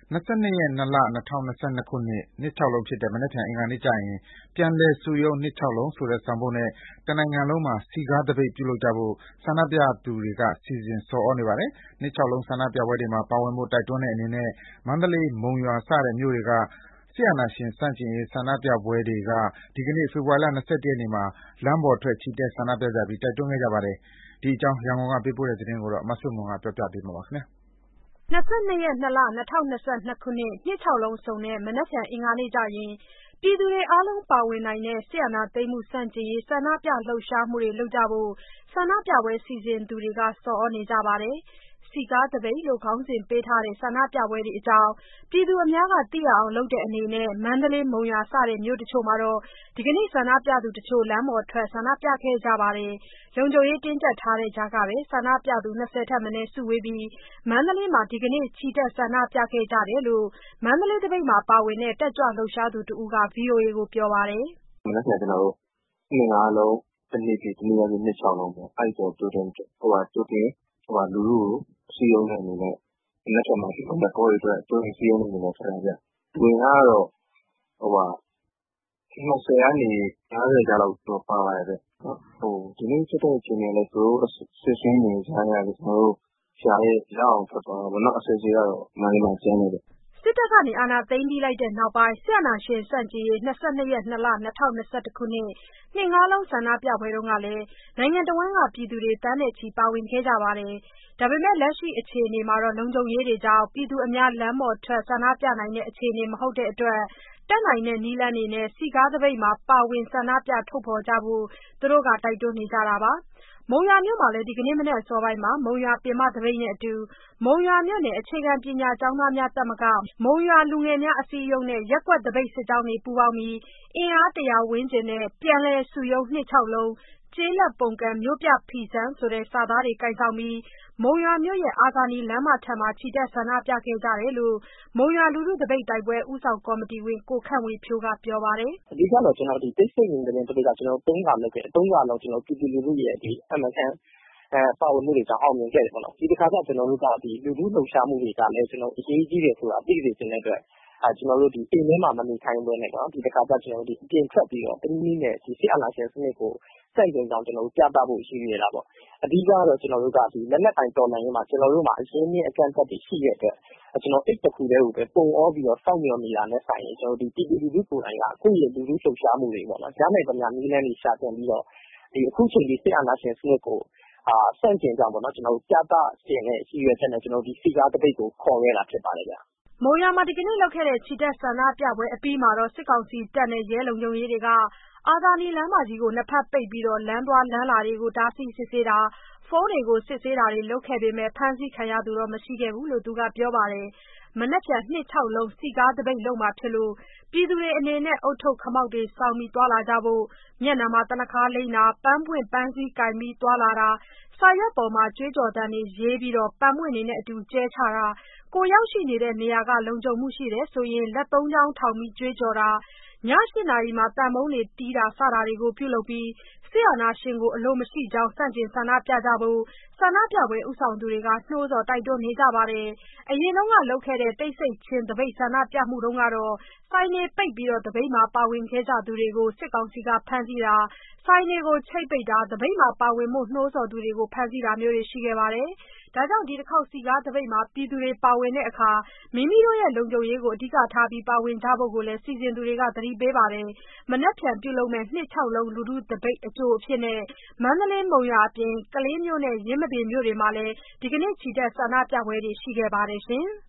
22 ရက် 2 လ 2022 ခုနှစ် နှစ်ခြောက်လုံးဖြစ်တဲ့ မနက်ဖြန် အင်္ဂါနေ့ကျရင် ပြန်လည်စုရုံး နှစ်ခြောက်လုံးဆိုတဲ့ ဆောင်ပုဒ်နဲ့ တနိုင်ငံလုံးမှာ စည်ကားသပိတ်ပြုလုပ်ကြဖို့ ဆန္ဒပြသူတွေက စီစဉ်ဆော်သြနေပါတယ်။ နှစ်ခြောက်လုံး ဆန္ဒပြပွဲတွေမှာ ပါဝင်ဖို့ တိုက်တွန်းတဲ့အနေနဲ့ မန္တလေး၊ မုံရွာစတဲ့မြို့တွေက စစ်အာဏာရှင်ဆန့်ကျင်ရေး ဆန္ဒပြပွဲတွေက ဒီကနေ့ ဖေဖော်ဝါရီလ ၂၁ ရက်နေ့မှာ လမ်းပေါ်ထွက် ချီတက် ဆန္ဒပြကြပြီး တိုက်တွန်းခဲ့ကြပါတယ်။ ဒီအကြောင်း ရန်ကုန်ကပေးပို့တဲ့သတင်းကို မဆုမွန်က ပြောပြပါမယ်။ 22 ရက် 2 လ 2022 ခုနှစ် နှစ်ခြောက်လုံးဆုံတဲ့ မနက်ဖြန် အင်္ဂါနေ့ကျရင် ပြည်သူတွေအားလုံးပါဝင်နိုင်တဲ့ စစ်အာဏာသိမ်းမှု ဆန့်ကျင်ရေး ဆန္ဒပြလှုပ်ရှားမှုတွေလုပ်ကြဖို့ ဆန္ဒပြပွဲစီစဉ်သူတွေက ဆော်သြနေကြပါတယ်။ စည်ကားသပိတ်လို့ ခေါင်းစဉ်ပေးထားတဲ့ ဆန္ဒပြပွဲတွေအကြောင်း ပြည်သူအများသိရအောင် လုပ်တဲ့အနေနဲ့ မန္တလေး၊ မုံရွာစတဲ့ မြို့တချို့မှာ ဒီကနေ့ ဆန္ဒပြသူတချို့ လမ်းပေါ်ထွက် ဆန္ဒပြခဲ့ကြပါတယ်။ လုံခြုံရေးတင်းကြပ်ထားတဲ့ကြားကပဲ ဆန္ဒပြသူ 20 ထက်မနည်း စုဝေးပြီး မန္တလေးမှာ ဒီကနေ့ ချီတက် ဆန္ဒပြခဲ့ကြတယ်လို့ မန္တလေးသပိတ်မှာပါဝင်တဲ့ တက်ကြွလှုပ်ရှားသူတဦးက ဗွီအိုအေကို ပြောပါတယ်။ "မနက်ဖြန် ကျနော်တို့ နှစ်ငါးလုံး တနေ့ပြည့် တနည်းအားဖြင့် နှစ်ခြောက်လုံးပေါ့။ အဲဒီအတွက် ကြိုတင်လူထုကို စည်းရုံးတဲ့အနေနဲ့ မနက်ဖြန်မှာရှိမယ့်ပွဲတွေအတွက် ကြိုတင်စည်းရုံးတဲ့အနေနဲ့ ထွက်တာဗျ။ လူအင်အားကတော့ ၂၀ ကနေ ၅၀ ကြားလောက်တော့ ပါပါတယ်ဗျ။ ဒီနေ့ဖြစ်တဲ့အခြေအနေကလည်း သူတို့စစ်ဆင်နေတဲ့ကြားက ကျနော်တို့ရအောင်ထွက်သွားတာပေါ့နော်။ အစစ်အဆေးကတော့ မန္တလေးမှာ ကြမ်းတယ်ဗျ။ " စစ်တပ်က အာဏာသိမ်းပြီးလိုက်တဲ့နောက်ပိုင်း စစ်အာဏာရှင်ဆန့်ကျင်ရေး 22 ရက် 2 လ 2021 ခုနှစ် နှစ်ငါးလုံး ဆန္ဒပြပွဲတုန်းကလည်း နိုင်ငံတဝန်းက ပြည်သူတွေ သန်းနဲ့ချီ ပါဝင်ခဲ့ကြပါတယ်။ ဒါပေမဲ့ လက်ရှိအခြေအနေမှာ လုံခြုံရေးတွေကြောင့် ပြည်သူအများ လမ်းပေါ်ထွက် ဆန္ဒပြနိုင်တဲ့ အခြေအနေ မဟုတ်တဲ့အတွက် တတ်နိုင်တဲ့နည်းလမ်းနဲ့ စည်ကားသပိတ်မှာ ပါဝင်ဆန္ဒပြထုတ်ဖော်ကြဖို့ သူတို့က တိုက်တွန်းနေကြတာပါ။ မုံရွာမြို့မှာလည်း ဒီကနေ့ မနက်အစောပိုင်းမှာ မုံရွာပင်မသပိတ်နဲ့အတူ မုံရွာမြို့နယ် အခြေခံပညာကျောင်းသားများသမဂ္ဂ၊ မုံရွာလူငယ်များအစည်းအရုံးနဲ့ ရပ်ကွက်သပိတ်စစ်ကြောင်းတွေ ပူးပေါင်းပြီး အင်အား 100 ဝန်းကျင်နဲ့ ပြန်လည်စုရုံး နှစ်ခြောက်လုံး ကျေးလက်ပုန်ကန်မြို့ပြဖီဆန် ဆိုတဲ့ စာသားတွေကိုင်ဆောင်ပြီး မုံရွာမြို့ အာဇာနည်လမ်းမထံမှာ ချီတက်ဆန္ဒပြခဲ့ကြတယ်လို့ မုံရွာလူထုသပိတ်တိုက်ပွဲ ဦးဆောင်ကော်မတီဝင် ကိုခန့်ဝေဖြိုးက ပြောပါတယ်။ "အဓိကတော့ တိတ်ဆိတ်နေတဲ့သပိတ်က 3 ခါလုပ်ခဲ့တယ်။ 3 ခါလုံး ပြည်သူလူထုရဲ့အမှန်တကယ်ပါဝင်မှုတွေကြောင့် အောင်မြင်ခဲ့တယ်ပေါ့နော်။ ဒီတခါကျ လူထုလှုပ်ရှားမှုတွေကလည်း အရေးကြီးတယ်ဆိုတာ သိစေချင်တဲ့အတွက် အိမ်ထဲမှာမနေခိုင်းဘဲနဲ့ ဒီတခါကျ အပြင်ထွက်ပြီးတော့ တနည်းနည်းနဲ့ စစ်အာဏာရှင်စနစ်ကို ဆန့်ကျင်ကြောင်း ပြသဖို့ ရည်ရွယ်တာပေါ့။ အဓိကတော့ လက်နက်ကိုင်တော်လှန်ရေးမှာ ကျနော်တို့မှာ အရင်းအမြစ်အကန့်အသတ်တွေရှိတဲ့အတွက် အိတ်တခုတည်းကိုပဲ ပုံအောပြီးစောင့်မျှော်နေတာထက်စာရင် ပြည်သူလူထုကိုယ်တိုင်က ကိုယ့်ရဲ့လူထုလှုပ်ရှားမှုတွေပေါ့နော် ရနိုင်သမျှနည်းလမ်းတွေရှာကြံပြီးတော့ အခုချိန်ထိ စစ်အာဏာရှင်စနစ်ကို ဆန့်ကျင်ကြောင်းပြသချင်တဲ့ ရည်ရွယ်ချက်နဲ့ စည်ကားသပိတ်ကိုခေါ်ခဲ့တာဖြစ်ပါတယ်ဗျ။ " မုံရွာမှာ ဒီကနေ့လုပ်ခဲ့တဲ့ ချီတက်ဆန္ဒပြပွဲအပြီးမှာတော့ စစ်ကောင်စီတပ်နဲ့ ရဲတွေက အာဇာနည်လမ်းမကြီးကို နှစ်ဘက်ပိတ်ပြီး လမ်းသွားလမ်းလာတွေကို တားဆီးစစ်ဆေးတာ၊ ဖုန်းတွေကို စစ်ဆေးတာတွေလုပ်ခဲ့ပေမဲ့ ဖမ်းဆီးခံရသူတော့ မရှိခဲ့ဘူးလို့ သူကပြောပါတယ်။ မနက်ဖြန် နှစ်ခြောက်လုံး စည်ကားသပိတ်လုပ်မှာဖြစ်လို့ ပြည်သူတွေအနေနဲ့ ဦးထုပ်ခမောက်တွေဆောင်ပြီး သွားလာကြဖို့၊ မျက်နှာမှာ သနပ်ခါးလိမ်းတာ၊ ပန်းပွင့်ပန်းစည်းကိုင်ပြီးသွားလာတာ၊ စာရွက်ပေါ်မှာ ကြွေးကြော်သံတွေရေးပြီး ပန်းပွင့်တွေနဲ့အတူ ကျဲချတာ၊ ကိုယ်ရောက်နေတဲ့နေရာက လုံခြုံမှုရှိတယ်ဆိုရင် လက် 3 ချောင်းထောင်ပြီး ကြွေးကြော်တာ၊ ည 8 နာရီမှာ သံပုံးတီးတာ စတာတွေကို ပြုလုပ်ပြီး စစ်အာဏာရှင်ကို အလိုမရှိကြောင်း ဆန့်ကျင်ဆန္ဒပြကြဖို့ ဆန္ဒပြပွဲဦးဆောင်သူတွေက နှိုးဆော်တိုက်တွန်းနေကြပါတယ်။ အရင်ကလုပ်ခဲ့တဲ့ တိတ်ဆိတ်ခြင်းသပိတ်ဆန္ဒပြမှုတုန်းကတော့ ဆိုင်တွေပိတ်ပြီး သပိတ်မှာပါဝင်ခဲ့ကြသူတွေကို စစ်ကောင်စီက ဖမ်းဆီးတာ၊ ဆိုင်တွေကို ချိတ်ပိတ်တာ၊ သပိတ်မှာပါဝင်ဖို့ နှိုးဆော်သူတွေကို ဖမ်းဆီးတာမျိုးတွေရှိခဲ့ပါတယ်။ ဒါကြောင့် ဒီတခေါက် စည်ကားသပိတ်မှာ ပြည်သူတွေပါဝင်တဲ့အခါ မိမိတို့လုံခြုံရေးကို အဓိကထားပါဝင်ကြဖို့လည်း စီစဉ်သူတွေက သတိပေးပါတယ်။ မနက်ဖြန်ပြုလုပ်မယ့် နှစ်ခြောက်လုံး လူထုသပိတ်အကြိုအဖြစ် မန္တလေး၊ မုံရွာအပြင် ကလေးမြို့နဲ့ ယင်းမာပင်မြို့တွေမှာလည်း ဒီကနေ့ ချီတက်ဆန္ဒပြပွဲတွေရှိခဲ့ပါတယ်ရှင်။